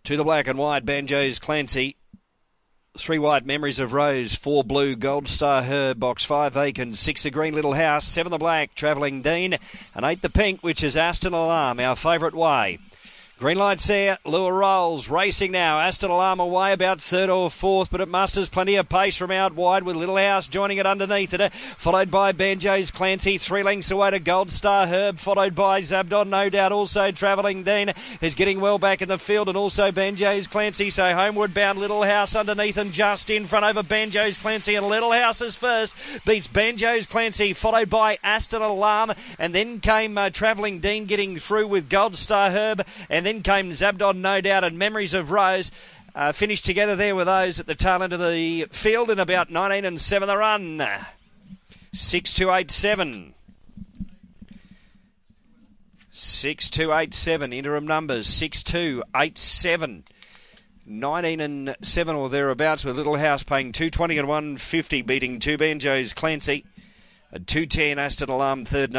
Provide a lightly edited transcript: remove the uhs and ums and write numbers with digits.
To the black and white, Banjos Clancy. 3 white, Memories of Rose. 4 blue, Gold Star Herb. Box 5 vacant. 6 the green, Little House. 7 the black, Travelling Dean. And 8 the pink, which is Aston Alarm, our favourite way. Green lights there, Lure rolls, racing now. Aston Alarm away about 3rd or 4th, but it musters plenty of pace from out wide with Little House joining it underneath it. Followed by Banjos Clancy, 3 lengths away to Gold Star Herb, followed by Zabdon, no doubt. Also Travelling Dean is getting well back in the field, and also Banjos Clancy. So homeward bound Little House underneath and just in front over Banjos Clancy, and Little House is first, beats Banjos Clancy, followed by Aston Alarm, and then came Travelling Dean getting through with Gold Star Herb, and then came Zabdon, no doubt, and Memories of Rose. Finished together there with those at the tail end of the field in about 19 and 7 the run. 6-2-8-7. 6-2-8-7. Interim numbers 6-2-8-7. 19 and 7 or thereabouts, with Little House paying $2.20 and $1.50, beating 2 Banjos Clancy. 2.10 Aston Alarm third.